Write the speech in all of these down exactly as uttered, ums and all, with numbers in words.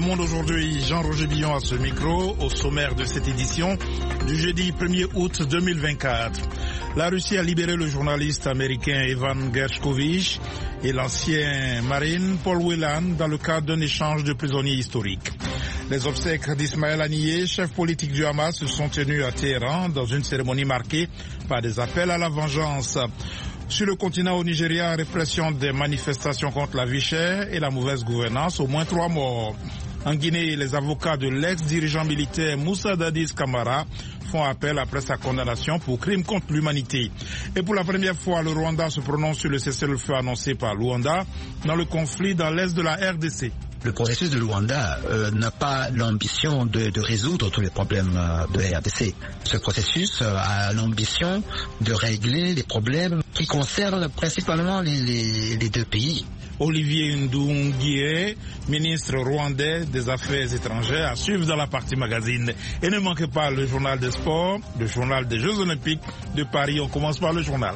monde aujourd'hui, Jean-Roger Billon à ce micro, au sommaire de cette édition du jeudi premier août deux mille vingt-quatre. La Russie a libéré le journaliste américain Evan Gershkovich et l'ancien marine Paul Whelan dans le cadre d'un échange de prisonniers historiques. Les obsèques d'Ismaël Haniyeh, chef politique du Hamas, se sont tenues à Téhéran dans une cérémonie marquée par des appels à la vengeance. Sur le continent au Nigeria, répression des manifestations contre la vie chère et la mauvaise gouvernance, au moins trois morts. En Guinée, les avocats de l'ex-dirigeant militaire Moussa Dadis Camara font appel après sa condamnation pour crime contre l'humanité. Et pour la première fois, le Rwanda se prononce sur le cessez-le-feu annoncé par Luanda dans le conflit dans l'est de la R D C. Le processus de Luanda euh, n'a pas l'ambition de, de résoudre tous les problèmes euh, de la R D C. Ce processus euh, a l'ambition de régler les problèmes qui concernent principalement les, les, les deux pays. Olivier Ndounguié, ministre rwandais des Affaires étrangères, à suivre dans la partie magazine. Et ne manquez pas le journal des sports, le journal des Jeux Olympiques de Paris. On commence par le journal.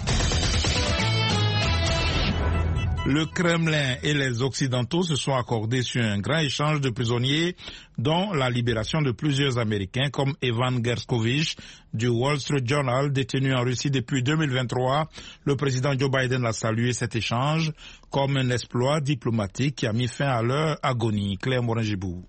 Le Kremlin et les Occidentaux se sont accordés sur un grand échange de prisonniers, dont la libération de plusieurs Américains comme Evan Gershkovich du Wall Street Journal, détenu en Russie depuis deux mille vingt-trois. Le président Joe Biden a salué cet échange comme un exploit diplomatique qui a mis fin à leur agonie. Claire Morin-Gibou.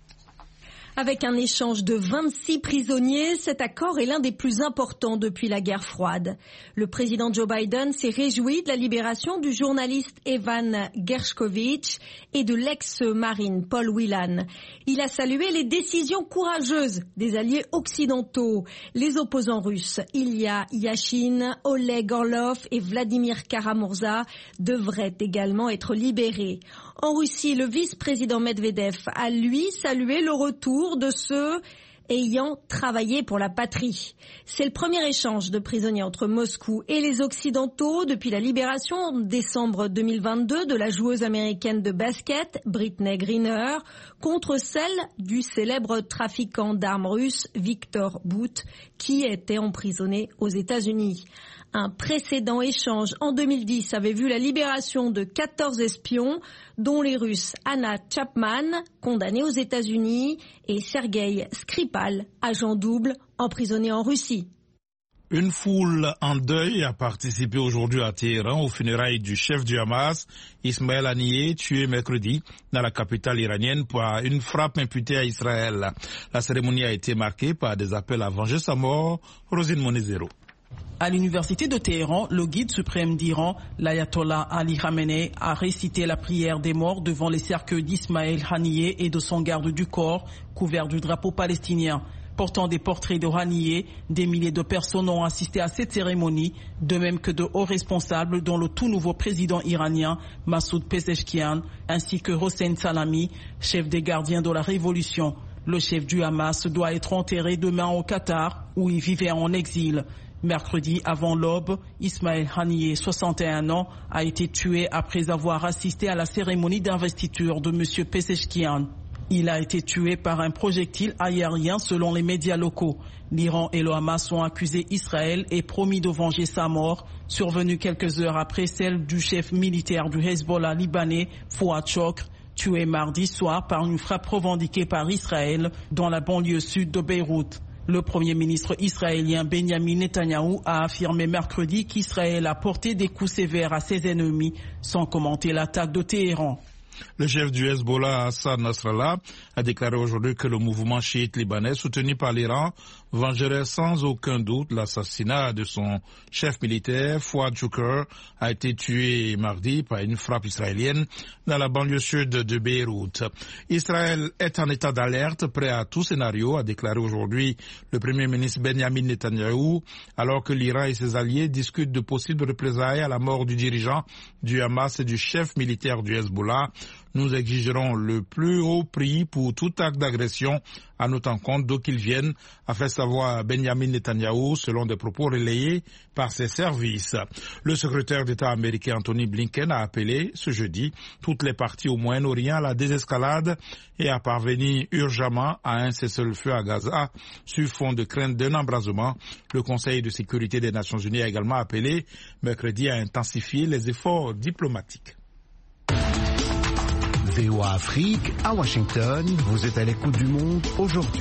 Avec un échange de vingt-six prisonniers, cet accord est l'un des plus importants depuis la guerre froide. Le président Joe Biden s'est réjoui de la libération du journaliste Evan Gershkovich et de l'ex-marine Paul Whelan. Il a salué les décisions courageuses des alliés occidentaux. Les opposants russes, Ilya Yashin, Oleg Orlov et Vladimir Kara-Murza, devraient également être libérés. En Russie, le vice-président Medvedev a lui salué le retour de ceux ayant travaillé pour la patrie. C'est le premier échange de prisonniers entre Moscou et les Occidentaux depuis la libération en décembre deux mille vingt-deux de la joueuse américaine de basket Brittney Griner contre celle du célèbre trafiquant d'armes russe Viktor Bout qui était emprisonné aux États-Unis. Un précédent échange en deux mille dix avait vu la libération de quatorze espions, dont les Russes Anna Chapman, condamnée aux États-Unis, et Sergei Skripal, agent double, emprisonné en Russie. Une foule en deuil a participé aujourd'hui à Téhéran aux funérailles du chef du Hamas, Ismaël Haniyeh, tué mercredi dans la capitale iranienne par une frappe imputée à Israël. La cérémonie a été marquée par des appels à venger sa mort. Rosine Monezero. À l'université de Téhéran, le guide suprême d'Iran, l'ayatollah Ali Khamenei, a récité la prière des morts devant les cercueils d'Ismaël Haniyeh et de son garde du corps, couvert du drapeau palestinien. Portant des portraits de Haniyeh, des milliers de personnes ont assisté à cette cérémonie, de même que de hauts responsables dont le tout nouveau président iranien, Massoud Pezeshkian, ainsi que Hossein Salami, chef des gardiens de la révolution. Le chef du Hamas doit être enterré demain au Qatar, où il vivait en exil. Mercredi, avant l'aube, Ismaël Haniyeh, soixante et un ans, a été tué après avoir assisté à la cérémonie d'investiture de M. Pezeshkian. Il a été tué par un projectile aérien selon les médias locaux. L'Iran et le Hamas ont accusé Israël et promis de venger sa mort, survenue quelques heures après celle du chef militaire du Hezbollah libanais, Fouad Chokr, tué mardi soir par une frappe revendiquée par Israël dans la banlieue sud de Beyrouth. Le premier ministre israélien Benjamin Netanyahou a affirmé mercredi qu'Israël a porté des coups sévères à ses ennemis sans commenter l'attaque de Téhéran. Le chef du Hezbollah, Hassan Nasrallah, a déclaré aujourd'hui que le mouvement chiite libanais soutenu par l'Iran vengerait sans aucun doute l'assassinat de son chef militaire, Fouad Chokr, a été tué mardi par une frappe israélienne dans la banlieue sud de Beyrouth. Israël est en état d'alerte, prêt à tout scénario, a déclaré aujourd'hui le premier ministre Benjamin Netanyahou, alors que l'Iran et ses alliés discutent de possibles représailles à la mort du dirigeant du Hamas et du chef militaire du Hezbollah. Nous exigerons le plus haut prix pour tout acte d'agression en autant compte d'où qu'il vienne, a fait savoir Benjamin Netanyahou selon des propos relayés par ses services. Le secrétaire d'État américain Anthony Blinken a appelé ce jeudi toutes les parties au Moyen-Orient à la désescalade et à parvenir urgemment à un cessez-le-feu à Gaza sur fond de crainte d'un embrasement. Le Conseil de sécurité des Nations Unies a également appelé mercredi à intensifier les efforts diplomatiques. V O A Afrique, à Washington, vous êtes à l'écoute du monde aujourd'hui.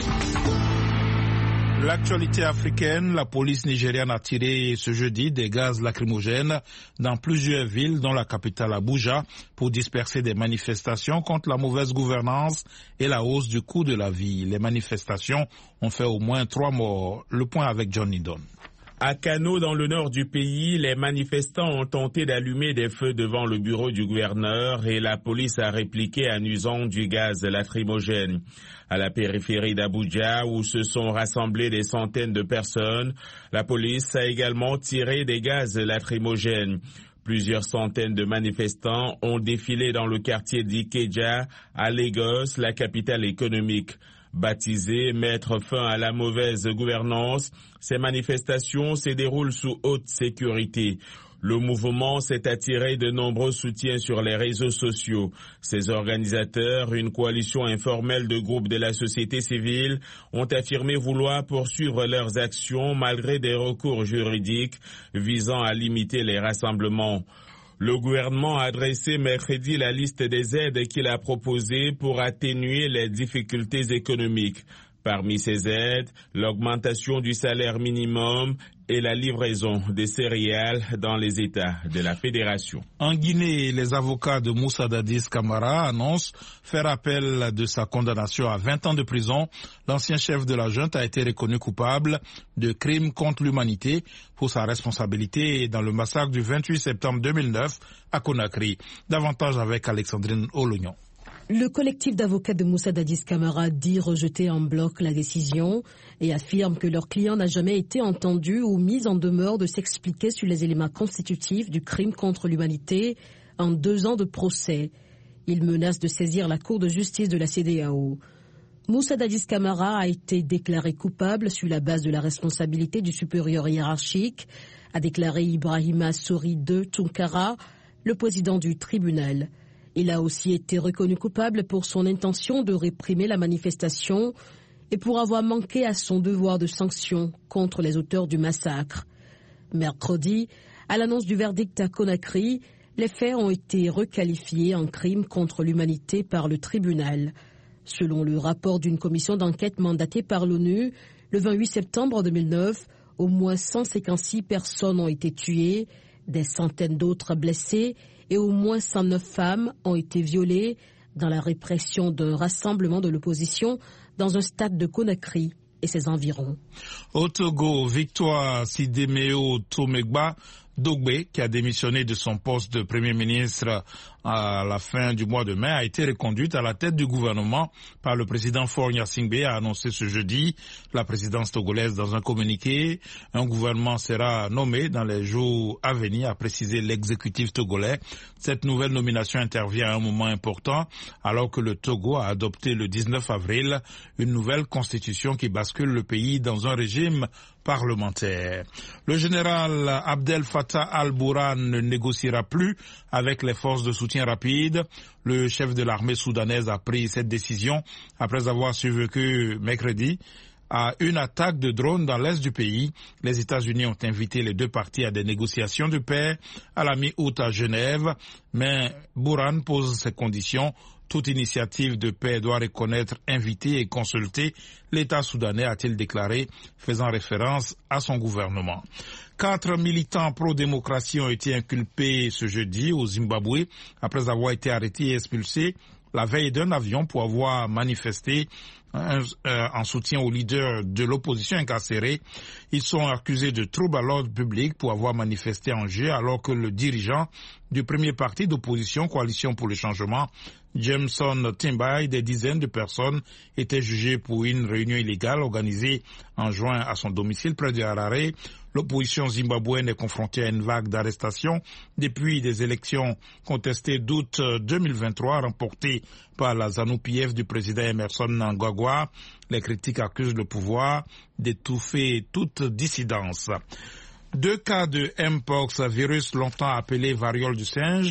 L'actualité africaine, la police nigériane a tiré ce jeudi des gaz lacrymogènes dans plusieurs villes, dont la capitale Abuja, pour disperser des manifestations contre la mauvaise gouvernance et la hausse du coût de la vie. Les manifestations ont fait au moins trois morts. Le point avec John Nidon. À Kano, dans le nord du pays, les manifestants ont tenté d'allumer des feux devant le bureau du gouverneur et la police a répliqué en usant du gaz lacrymogène. À la périphérie d'Abuja, où se sont rassemblées des centaines de personnes, la police a également tiré des gaz lacrymogènes. Plusieurs centaines de manifestants ont défilé dans le quartier d'Ikeja, à Lagos, la capitale économique. Baptisées « Mettre fin à la mauvaise gouvernance », ces manifestations se déroulent sous haute sécurité. Le mouvement s'est attiré de nombreux soutiens sur les réseaux sociaux. Ces organisateurs, une coalition informelle de groupes de la société civile, ont affirmé vouloir poursuivre leurs actions malgré des recours juridiques visant à limiter les rassemblements. Le gouvernement a adressé mercredi la liste des aides qu'il a proposées pour atténuer les difficultés économiques. Parmi ces aides, l'augmentation du salaire minimum et la livraison des céréales dans les États de la Fédération. En Guinée, les avocats de Moussa Dadis Camara annoncent faire appel de sa condamnation à vingt ans de prison. L'ancien chef de la junte a été reconnu coupable de crimes contre l'humanité pour sa responsabilité dans le massacre du vingt-huit septembre deux mille neuf à Conakry. Davantage avec Alexandrine Olognon. Le collectif d'avocats de Moussa Dadis Camara dit rejeter en bloc la décision et affirme que leur client n'a jamais été entendu ou mis en demeure de s'expliquer sur les éléments constitutifs du crime contre l'humanité en deux ans de procès. Il menace de saisir la Cour de justice de la C E D E A O. Moussa Dadis Camara a été déclaré coupable sur la base de la responsabilité du supérieur hiérarchique, a déclaré Ibrahima Sori de Tunkara, le président du tribunal. Il a aussi été reconnu coupable pour son intention de réprimer la manifestation et pour avoir manqué à son devoir de sanction contre les auteurs du massacre. Mercredi, à l'annonce du verdict à Conakry, les faits ont été requalifiés en crime contre l'humanité par le tribunal. Selon le rapport d'une commission d'enquête mandatée par l'ONU, le vingt-huit septembre deux mille neuf, au moins cent cinquante-six personnes ont été tuées, des centaines d'autres blessées et au moins cent neuf femmes ont été violées dans la répression d'un rassemblement de l'opposition dans un stade de Conakry et ses environs. Au Togo, Victoire Sidemeo Tomegba Dogbe, qui a démissionné de son poste de Premier ministre à la fin du mois de mai, a été reconduite à la tête du gouvernement par le président Faure Gnassingbé, a annoncé ce jeudi la présidence togolaise dans un communiqué. Un gouvernement sera nommé dans les jours à venir, a précisé l'exécutif togolais. Cette nouvelle nomination intervient à un moment important alors que le Togo a adopté le dix-neuf avril une nouvelle constitution qui bascule le pays dans un régime parlementaire. Le général Abdel Fattah al-Burhan ne négociera plus avec les forces de soutien rapide. Le chef de l'armée soudanaise a pris cette décision après avoir survécu mercredi à une attaque de drones dans l'est du pays. Les États-Unis ont invité les deux parties à des négociations de paix à la mi-août à Genève, mais Burhan pose ses conditions. Toute initiative de paix doit reconnaître, inviter et consulter l'État soudanais, a-t-il déclaré, faisant référence à son gouvernement. Quatre militants pro-démocratie ont été inculpés ce jeudi au Zimbabwe après avoir été arrêtés et expulsés la veille d'un avion pour avoir manifesté euh, euh, en soutien aux leaders de l'opposition incarcérés. Ils sont accusés de troubles à l'ordre public pour avoir manifesté en jeu alors que le dirigeant du premier parti d'opposition, Coalition pour le changement, Jameson Timbai, des dizaines de personnes étaient jugées pour une réunion illégale organisée en juin à son domicile près de Harare. L'opposition zimbabwéenne est confrontée à une vague d'arrestations depuis des élections contestées d'août deux mille vingt-trois remportées par la ZANU-P F du président Emerson Mnangagwa. Les critiques accusent le pouvoir d'étouffer toute dissidence. Deux cas de Mpox, virus longtemps appelé variole du singe,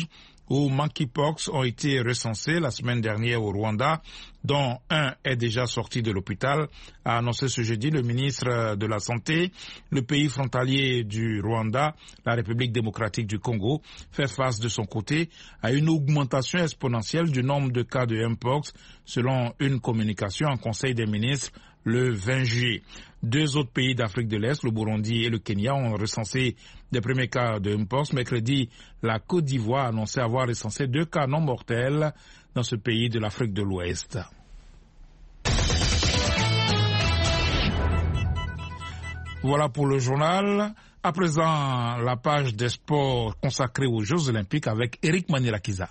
où monkeypox ont été recensés la semaine dernière au Rwanda, dont un est déjà sorti de l'hôpital, a annoncé ce jeudi le ministre de la Santé. Le pays frontalier du Rwanda, la République démocratique du Congo, fait face de son côté à une augmentation exponentielle du nombre de cas de mpox, selon une communication en Conseil des ministres le vingt juillet. Deux autres pays d'Afrique de l'Est, le Burundi et le Kenya, ont recensé des premiers cas de mpox. Mercredi, la Côte d'Ivoire a annoncé avoir recensé deux cas non mortels dans ce pays de l'Afrique de l'Ouest. Voilà pour le journal. À présent, la page des sports consacrée aux Jeux Olympiques avec Eric Manilakiza.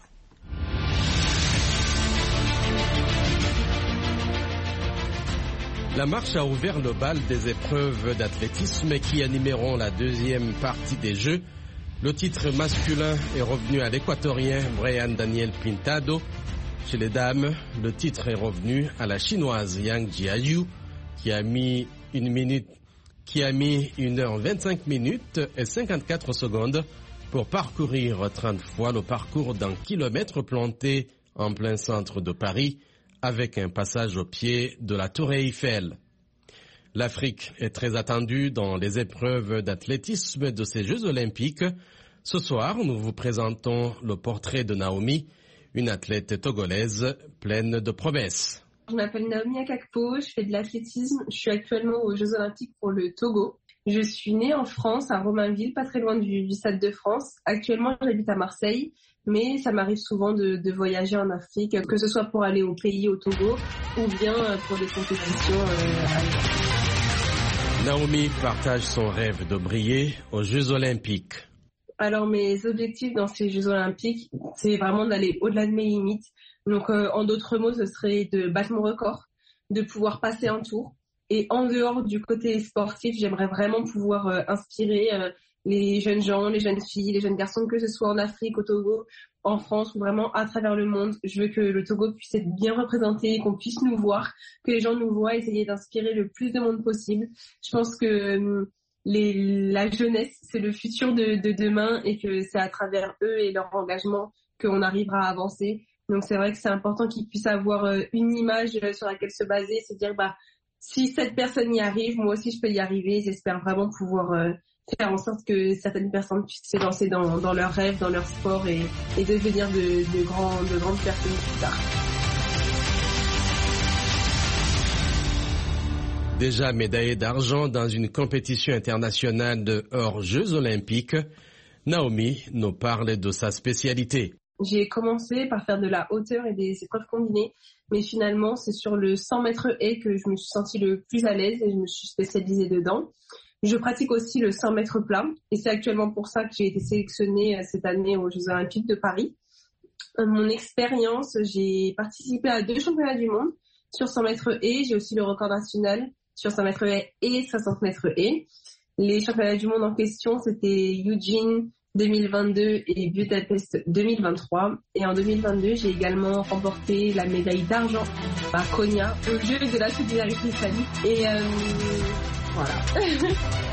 La marche a ouvert le bal des épreuves d'athlétisme qui animeront la deuxième partie des Jeux. Le titre masculin est revenu à l'équatorien Brian Daniel Pintado. Chez les dames, le titre est revenu à la chinoise Yang Jiayu qui a mis une minute, qui a mis une heure vingt-cinq minutes et cinquante-quatre secondes pour parcourir trente fois le parcours d'un kilomètre planté en plein centre de Paris, avec un passage au pied de la Tour Eiffel. L'Afrique est très attendue dans les épreuves d'athlétisme de ces Jeux Olympiques. Ce soir, nous vous présentons le portrait de Naomi, une athlète togolaise pleine de promesses. Je m'appelle Naomi Akakpo, je fais de l'athlétisme. Je suis actuellement aux Jeux Olympiques pour le Togo. Je suis née en France, à Romainville, pas très loin du, du Stade de France. Actuellement, j'habite à Marseille. Mais ça m'arrive souvent de, de voyager en Afrique, que ce soit pour aller au pays, au Togo, ou bien pour des compétitions euh, ailleurs. Naomi partage son rêve de briller aux Jeux Olympiques. Alors mes objectifs dans ces Jeux Olympiques, c'est vraiment d'aller au-delà de mes limites. Donc euh, en d'autres mots, ce serait de battre mon record, de pouvoir passer un tour. Et en dehors du côté sportif, j'aimerais vraiment pouvoir euh, inspirer euh, les jeunes gens, les jeunes filles, les jeunes garçons, que ce soit en Afrique, au Togo, en France ou vraiment à travers le monde. Je veux que le Togo puisse être bien représenté, qu'on puisse nous voir, que les gens nous voient, essayer d'inspirer le plus de monde possible. Je pense que les, la jeunesse, c'est le futur de, de demain et que c'est à travers eux et leur engagement qu'on arrivera à avancer. Donc c'est vrai que c'est important qu'ils puissent avoir une image sur laquelle se baser, c'est dire bah si cette personne y arrive, moi aussi je peux y arriver. J'espère vraiment pouvoir euh, faire en sorte que certaines personnes puissent se lancer dans, dans leurs rêves, dans leur sport et, et devenir de, de, grands, de grandes personnes plus tard. Déjà médaillée d'argent dans une compétition internationale de hors-Jeux Olympiques, Naomi nous parle de sa spécialité. J'ai commencé par faire de la hauteur et des épreuves combinées, mais finalement, c'est sur le cent mètres haies que je me suis sentie le plus à l'aise et je me suis spécialisée dedans. Je pratique aussi le cent mètres plat et c'est actuellement pour ça que j'ai été sélectionnée cette année aux Jeux Olympiques de Paris. Mon expérience, j'ai participé à deux championnats du monde sur cent mètres haies. J'ai aussi le record national sur cent mètres haies et soixante mètres haies. Les championnats du monde en question, c'était Eugene deux mille vingt-deux et Budapest deux mille vingt-trois. Et en deux mille vingt-deux, j'ai également remporté la médaille d'argent à Konya aux Jeux de la solidarité islamique. Et euh, voilà.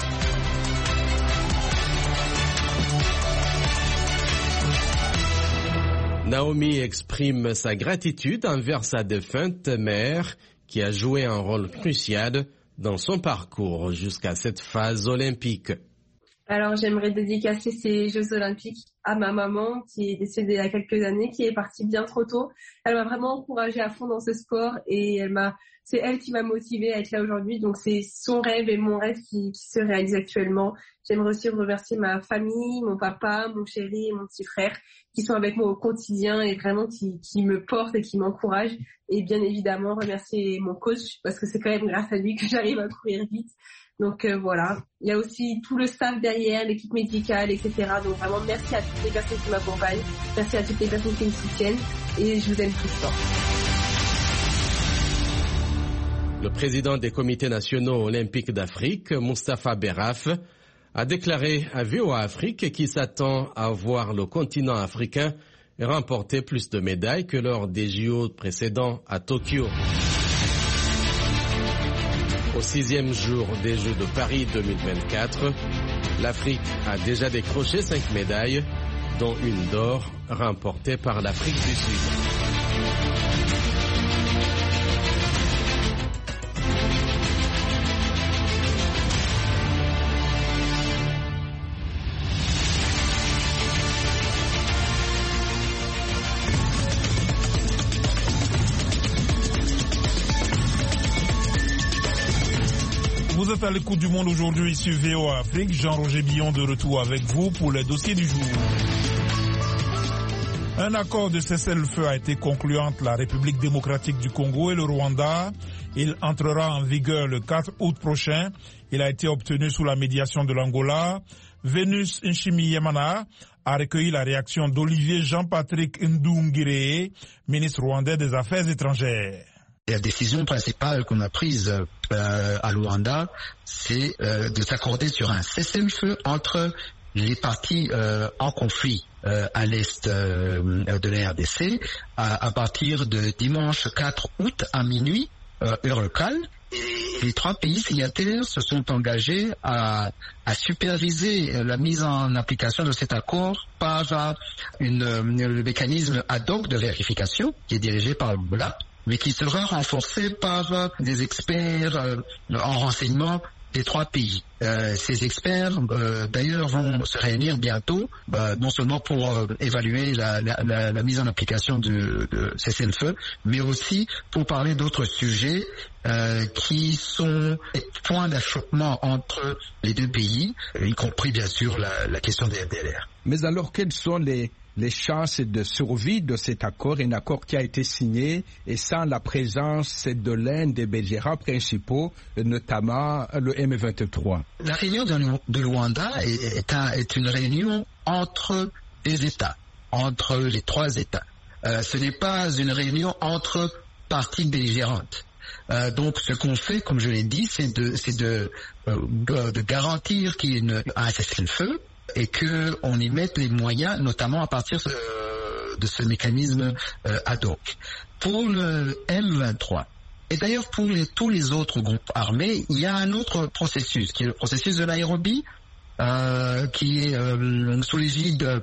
Naomi exprime sa gratitude envers sa défunte mère qui a joué un rôle crucial dans son parcours jusqu'à cette phase olympique. Alors j'aimerais dédicacer ces Jeux Olympiques à ma maman qui est décédée il y a quelques années, qui est partie bien trop tôt. Elle m'a vraiment encouragée à fond dans ce sport et elle m'a, c'est elle qui m'a motivée à être là aujourd'hui. Donc c'est son rêve et mon rêve qui, qui se réalise actuellement. J'aimerais aussi remercier ma famille, mon papa, mon chéri et mon petit frère qui sont avec moi au quotidien et vraiment qui, qui me portent et qui m'encouragent. Et bien évidemment remercier mon coach parce que c'est quand même grâce à lui que j'arrive à courir vite. Donc euh, voilà, il y a aussi tout le staff derrière, l'équipe médicale, et cetera. Donc vraiment merci à toutes les personnes qui m'accompagnent, merci à toutes les personnes qui me soutiennent et je vous aime tous fort. Le président des comités nationaux olympiques d'Afrique, Moustapha Berraf, a déclaré à V O A Afrique qu'il s'attend à voir le continent africain remporter plus de médailles que lors des J O précédents à Tokyo. Au sixième jour des Jeux de Paris deux mille vingt-quatre, l'Afrique a déjà décroché cinq médailles, dont une d'or remportée par l'Afrique du Sud. Vous êtes à l'écoute du Monde aujourd'hui, ici V O A Afrique. Jean-Roger Billon de retour avec vous pour les dossiers du jour. Un accord de cessez-le-feu a été conclu entre la République démocratique du Congo et le Rwanda. Il entrera en vigueur le quatre août prochain. Il a été obtenu sous la médiation de l'Angola. Vénus Nshimiyimana a recueilli la réaction d'Olivier Jean-Patrick Ndungire, ministre rwandais des Affaires étrangères. La décision principale qu'on a prise euh, à Luanda, c'est euh, de s'accorder sur un cessez-le-feu entre les parties euh, en conflit euh, à l'est euh, de la R D C à, à partir de dimanche quatre août à minuit, euh, heure locale. Et les trois pays signataires se sont engagés à, à superviser la mise en application de cet accord par une, une, le mécanisme ad hoc de vérification qui est dirigé par le B L A P, mais qui sera renforcé par des experts euh, en renseignement des trois pays. Euh, ces experts, euh, d'ailleurs, vont se réunir bientôt, euh, non seulement pour euh, évaluer la, la, la, la mise en application du de cessez-le-feu, mais aussi pour parler d'autres sujets euh, qui sont points d'achoppement entre les deux pays, y compris bien sûr la, la question des F D L R. Mais alors, quelles sont les les chances de survie de cet accord, un accord qui a été signé et sans la présence de l'un des belligérants principaux, notamment le M vingt-trois. La réunion de Luanda est, est, un, est une réunion entre les États, entre les trois États. Euh, ce n'est pas une réunion entre parties belligérantes. Euh, donc, ce qu'on fait, comme je l'ai dit, c'est de, c'est de, euh, de, de garantir qu'il y ait une, un cessez-le-feu et qu'on y mette les moyens, notamment à partir de, de ce mécanisme euh, ad hoc. Pour le M vingt-trois, et d'ailleurs pour les, tous les autres groupes armés, il y a un autre processus, qui est le processus de Nairobi, euh, qui est euh, sous l'égide de,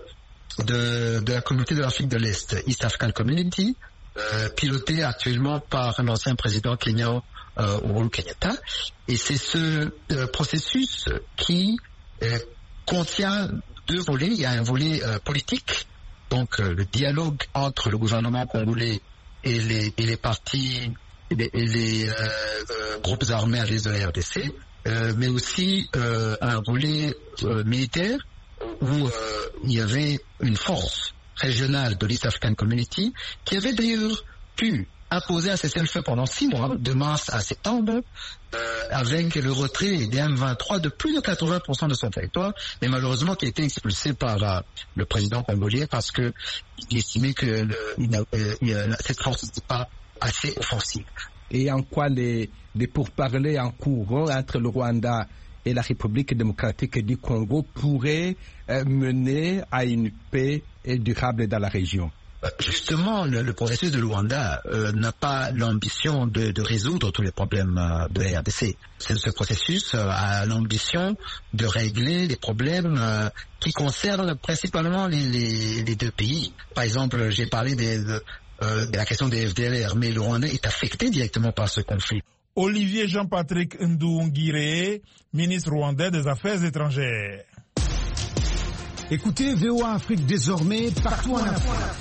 de, de la communauté de l'Afrique de l'Est, East African Community, euh, piloté actuellement par l'ancien président kenyan euh, Uhuru Kenyatta. Et c'est ce euh, processus qui euh, contient deux volets. Il y a un volet euh, politique, donc euh, le dialogue entre le gouvernement congolais et les, et les partis et les, et les euh, euh, groupes armés à l'est de la R D C, euh, mais aussi euh, un volet euh, militaire où euh, il y avait une force régionale de l'East African Community qui avait d'ailleurs pu imposer un cessez-le-feu pendant six mois, de mars à septembre, euh, avec le retrait des M vingt-trois de plus de quatre-vingts pour cent de son territoire, mais malheureusement qui a été expulsé par euh, le président congolais parce que il estimait que le, il a, euh, il a, cette force n'était pas assez offensive. Et en quoi les, les pourparlers en cours entre le Rwanda et la République démocratique du Congo pourraient euh, mener à une paix durable dans la région? Justement, le, le processus de Luanda euh, n'a pas l'ambition de, de résoudre tous les problèmes euh, de la R D C. Ce, ce processus euh, a l'ambition de régler les problèmes euh, qui concernent principalement les, les, les deux pays. Par exemple, j'ai parlé des, de, euh, de la question des F D L R, mais le Rwanda est affecté directement par ce conflit. Olivier Jean-Patrick Ndungire, ministre rwandais des Affaires étrangères. Écoutez V O A Afrique désormais partout en Afrique.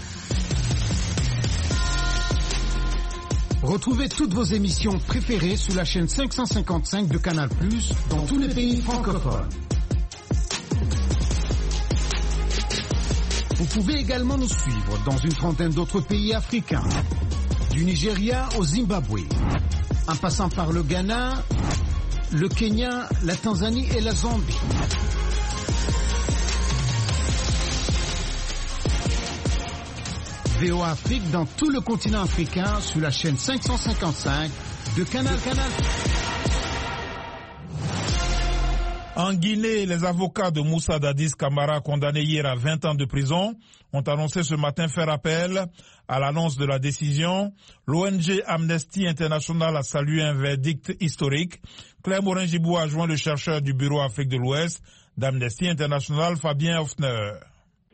Retrouvez toutes vos émissions préférées sur la chaîne cinq cent cinquante-cinq de Canal plus, dans tous les pays francophones. Vous pouvez également nous suivre dans une trentaine d'autres pays africains, du Nigeria au Zimbabwe, en passant par le Ghana, le Kenya, la Tanzanie et la Zambie. V O A Afrique dans tout le continent africain sur la chaîne cinq cent cinquante-cinq de Canal Canal. En Guinée, les avocats de Moussa Dadis Camara, condamnés hier à vingt ans de prison, ont annoncé ce matin faire appel à l'annonce de la décision. L'O N G Amnesty International a salué un verdict historique. Claire Morin-Gibou a joint le chercheur du Bureau Afrique de l'Ouest d'Amnesty International, Fabien Hoffner.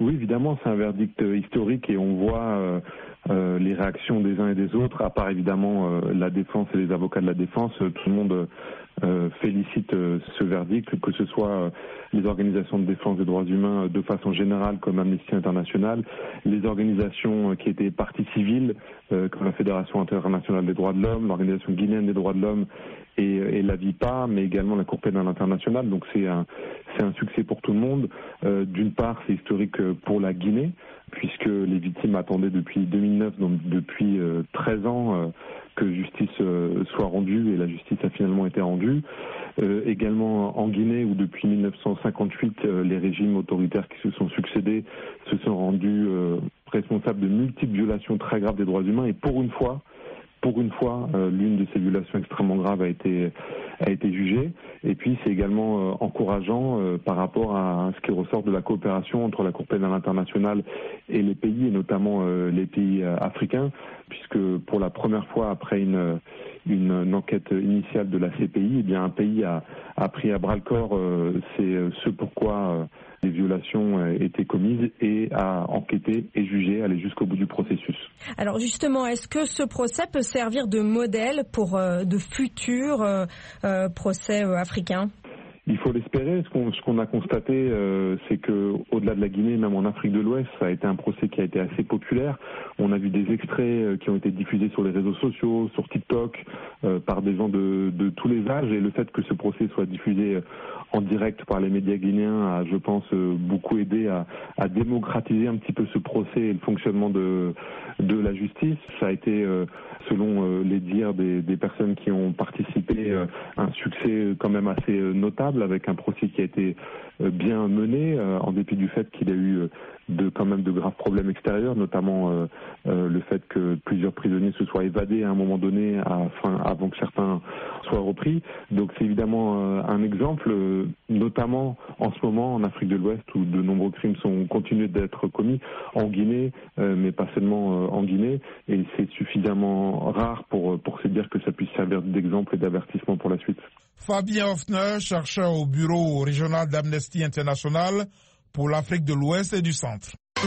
Oui, évidemment, c'est un verdict historique et on voit euh, euh, les réactions des uns et des autres, à part évidemment euh, la défense et les avocats de la défense. Euh, tout le monde euh, félicite euh, ce verdict, que ce soit euh, les organisations de défense des droits humains euh, de façon générale comme Amnesty International, les organisations euh, qui étaient parties civiles euh, comme la Fédération internationale des droits de l'homme, l'Organisation guinéenne des droits de l'homme et, et la VIPA, mais également la Cour pénale internationale. Donc c'est un, c'est un succès pour tout le monde. Euh, d'une part, c'est historique pour la Guinée, puisque les victimes attendaient depuis deux mille neuf, donc depuis euh, treize ans, euh, que justice euh, soit rendue, et la justice a finalement été rendue. Euh, également en Guinée, où depuis mille neuf cent cinquante-huit, euh, les régimes autoritaires qui se sont succédés se sont rendus euh, responsables de multiples violations très graves des droits humains, et pour une fois, Pour une fois, euh, l'une de ces violations extrêmement graves a été a été jugée. Et puis, c'est également euh, encourageant euh, par rapport à ce qui ressort de la coopération entre la Cour pénale internationale et les pays, et notamment euh, les pays euh, africains, puisque pour la première fois après une une, une enquête initiale de la C P I, eh bien un pays a, a pris à bras le corps euh, c'est ce pourquoi euh, les violations euh, étaient commises, et a enquêté et jugé, aller jusqu'au bout du processus. Alors justement, est-ce que ce procès peut servir de modèle pour euh, de futurs euh, euh, procès euh, africains ? Il faut l'espérer. Ce qu'on, ce qu'on a constaté, euh, c'est que au-delà de la Guinée, même en Afrique de l'Ouest, ça a été un procès qui a été assez populaire. On a vu des extraits euh, qui ont été diffusés sur les réseaux sociaux, sur TikTok, euh, par des gens de, de tous les âges. Et le fait que ce procès soit diffusé en direct par les médias guinéens a, je pense, euh, beaucoup aidé à, à démocratiser un petit peu ce procès et le fonctionnement de, de la justice. Ça a été, euh, selon euh, les dires des, des personnes qui ont participé, euh, un succès quand même assez euh, notable, avec un procès qui a été euh, bien mené, euh, en dépit du fait qu'il a eu euh, de quand même de graves problèmes extérieurs, notamment euh, euh, le fait que plusieurs prisonniers se soient évadés à un moment donné, afin, avant que certains soient repris. Donc c'est évidemment euh, un exemple, euh, notamment en ce moment en Afrique de l'Ouest, où de nombreux crimes sont continués d'être commis, en Guinée, euh, mais pas seulement euh, en Guinée, et c'est suffisamment rare pour, pour se dire que ça puisse servir d'exemple et d'avertissement pour la suite. Fabien Hoffner, chercheur au bureau régional d'Amnesty International pour l'Afrique de l'Ouest et du Centre.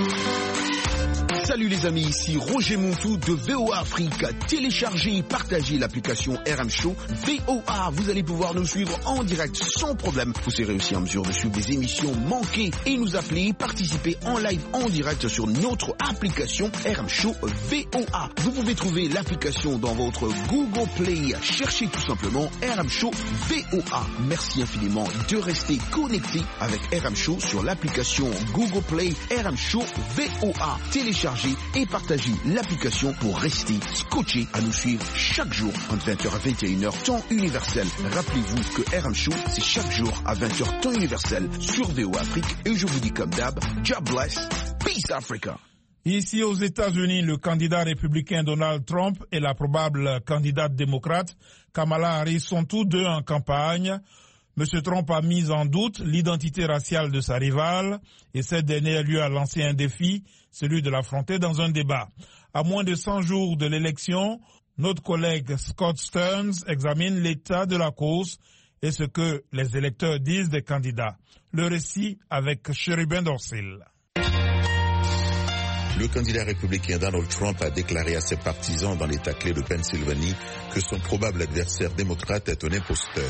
Salut les amis, ici Roger Montou de V O A Afrique. Téléchargez et partagez l'application R M Show V O A. Vous allez pouvoir nous suivre en direct sans problème. Vous serez aussi en mesure de suivre des émissions manquées et nous appeler, participer en live en direct sur notre application R M Show V O A. Vous pouvez trouver l'application dans votre Google Play. Cherchez tout simplement R M Show V O A. Merci infiniment de rester connecté avec R M Show sur l'application Google Play R M Show V O A. Téléchargez et partagez l'application pour rester scotché à nous suivre chaque jour entre vingt heures à vingt et une heures temps universel. Rappelez-vous que R M Show, c'est chaque jour à vingt heures temps universel sur V O A Afrique. Et je vous dis comme d'hab, God bless, peace Africa. Ici aux États-Unis, le candidat républicain Donald Trump et la probable candidate démocrate Kamala Harris sont tous deux en campagne. M. Trump a mis en doute l'identité raciale de sa rivale et cette dernière lui a lancé un défi, celui de l'affronter dans un débat. À moins de cent jours de l'élection, notre collègue Scott Stearns examine l'état de la course et ce que les électeurs disent des candidats. Le récit avec Chérubin Dorsil. Le candidat républicain Donald Trump a déclaré à ses partisans dans l'État clé de Pennsylvanie que son probable adversaire démocrate est un imposteur.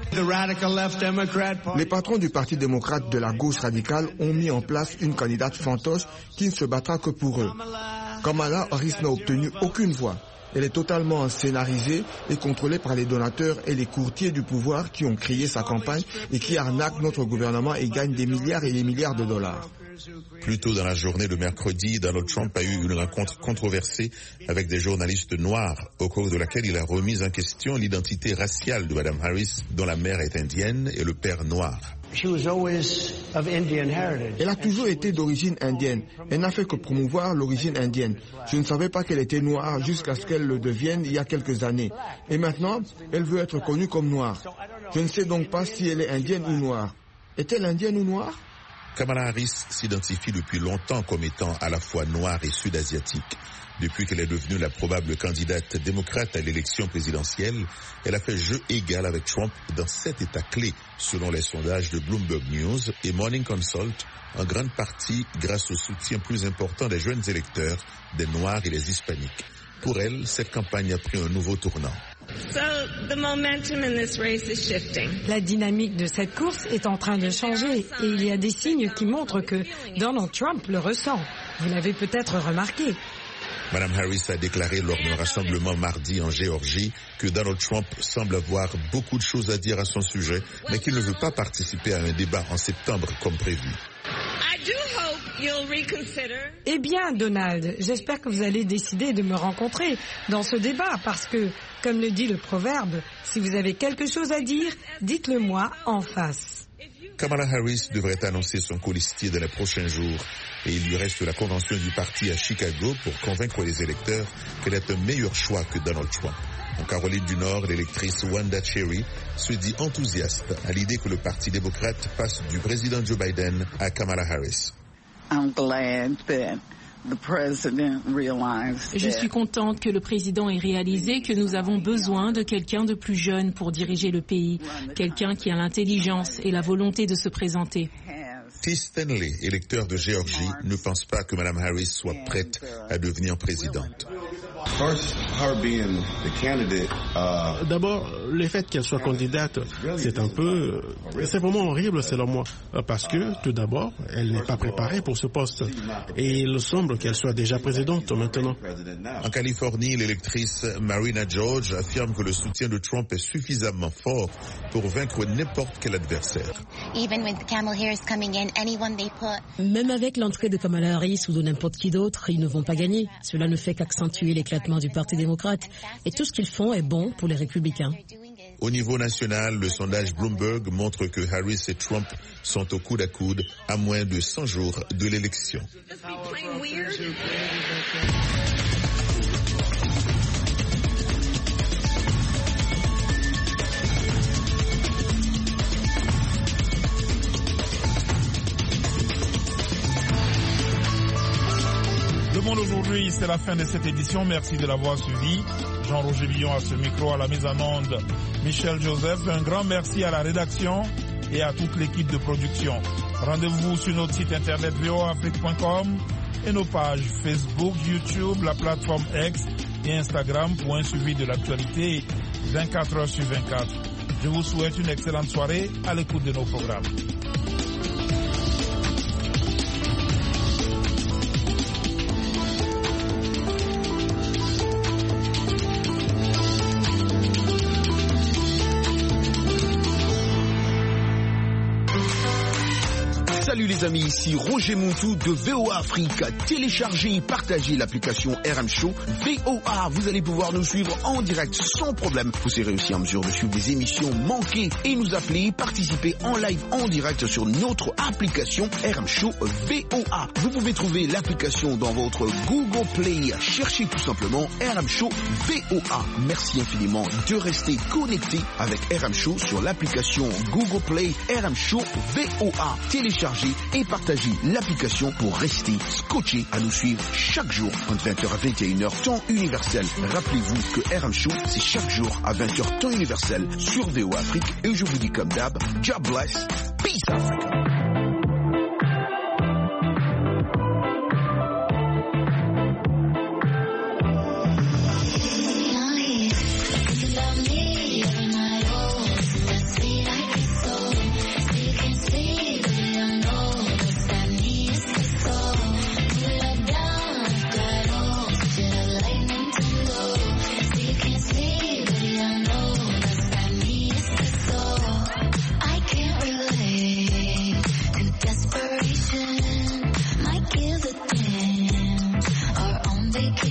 Les patrons du Parti démocrate de la gauche radicale ont mis en place une candidate fantoche qui ne se battra que pour eux. Kamala Harris n'a obtenu aucune voix. Elle est totalement scénarisée et contrôlée par les donateurs et les courtiers du pouvoir qui ont créé sa campagne et qui arnaquent notre gouvernement et gagnent des milliards et des milliards de dollars. Plus tôt dans la journée de mercredi, Donald Trump a eu une rencontre controversée avec des journalistes noirs, au cours de laquelle il a remis en question l'identité raciale de Mme Harris, dont la mère est indienne et le père noir. Elle a toujours été d'origine indienne. Elle n'a fait que promouvoir l'origine indienne. Je ne savais pas qu'elle était noire jusqu'à ce qu'elle le devienne il y a quelques années. Et maintenant, elle veut être connue comme noire. Je ne sais donc pas si elle est indienne ou noire. Est-elle indienne ou noire ? Kamala Harris s'identifie depuis longtemps comme étant à la fois noire et sud-asiatique. Depuis qu'elle est devenue la probable candidate démocrate à l'élection présidentielle, elle a fait jeu égal avec Trump dans sept États clés, selon les sondages de Bloomberg News et Morning Consult, en grande partie grâce au soutien plus important des jeunes électeurs, des Noirs et des Hispaniques. Pour elle, cette campagne a pris un nouveau tournant. So, the momentum in this race is shifting. La dynamique de cette course est en train de changer et il y a des signes qui montrent que Donald Trump le ressent. Vous l'avez peut-être remarqué. Madame Harris a déclaré lors d'un rassemblement mardi en Géorgie que Donald Trump semble avoir beaucoup de choses à dire à son sujet, mais qu'il ne veut pas participer à un débat en septembre comme prévu. Eh bien, Donald, j'espère que vous allez décider de me rencontrer dans ce débat parce que, comme le dit le proverbe, si vous avez quelque chose à dire, dites-le moi en face. Kamala Harris devrait annoncer son colistier dans les prochains jours et il lui reste la convention du parti à Chicago pour convaincre les électeurs qu'elle est un meilleur choix que Donald Trump. En Caroline du Nord, l'électrice Wanda Cherry se dit enthousiaste à l'idée que le Parti démocrate passe du président Joe Biden à Kamala Harris. I'm glad that the president realized Je suis contente que le président ait réalisé que nous avons besoin de quelqu'un de plus jeune pour diriger le pays, quelqu'un qui a l'intelligence et la volonté de se présenter. T. Stanley, électeur de Géorgie, ne pense pas que Mme Harris soit prête à devenir présidente. D'abord, le fait qu'elle soit candidate, c'est un peu, c'est vraiment horrible selon moi, parce que tout d'abord, elle n'est pas préparée pour ce poste, et il semble qu'elle soit déjà présidente maintenant. En Californie, l'électrice Marina George affirme que le soutien de Trump est suffisamment fort pour vaincre n'importe quel adversaire. Même avec l'entrée de Kamala Harris ou de n'importe qui d'autre, ils ne vont pas gagner. Cela ne fait qu'accentuer l'éclatement du Parti démocrate. Et tout ce qu'ils font est bon pour les républicains. Au niveau national, le sondage Bloomberg montre que Harris et Trump sont au coude à coude à moins de cent jours de l'élection. Le Monde aujourd'hui, c'est la fin de cette édition. Merci de l'avoir suivi. Jean-Roger Billon à ce micro, à la mise en onde, Michel Joseph. Un grand merci à la rédaction et à toute l'équipe de production. Rendez-vous sur notre site internet v o a afrique point com et nos pages Facebook, YouTube, la plateforme X et Instagram pour un suivi de l'actualité vingt-quatre heures sur vingt-quatre. Je vous souhaite une excellente soirée à l'écoute de nos programmes. Salut les amis, ici Roger Montou de V O A Afrique. Téléchargez et partagez l'application R M Show V O A. Vous allez pouvoir nous suivre en direct sans problème. Vous serez aussi en mesure de suivre des émissions manquées et nous appeler, participer en live en direct sur notre application R M Show V O A. Vous pouvez trouver l'application dans votre Google Play. Cherchez tout simplement R M Show V O A. Merci infiniment de rester connecté avec R M Show sur l'application Google Play R M Show V O A. Téléchargez et partagez l'application pour rester scotché à nous suivre chaque jour entre vingt heures à vingt et une heures temps universel. Rappelez-vous que R M Show c'est chaque jour à vingt heures temps universel sur V O A Afrique et je vous dis comme d'hab, God bless, peace Africa. Vacation, might give a damn, or on vacation.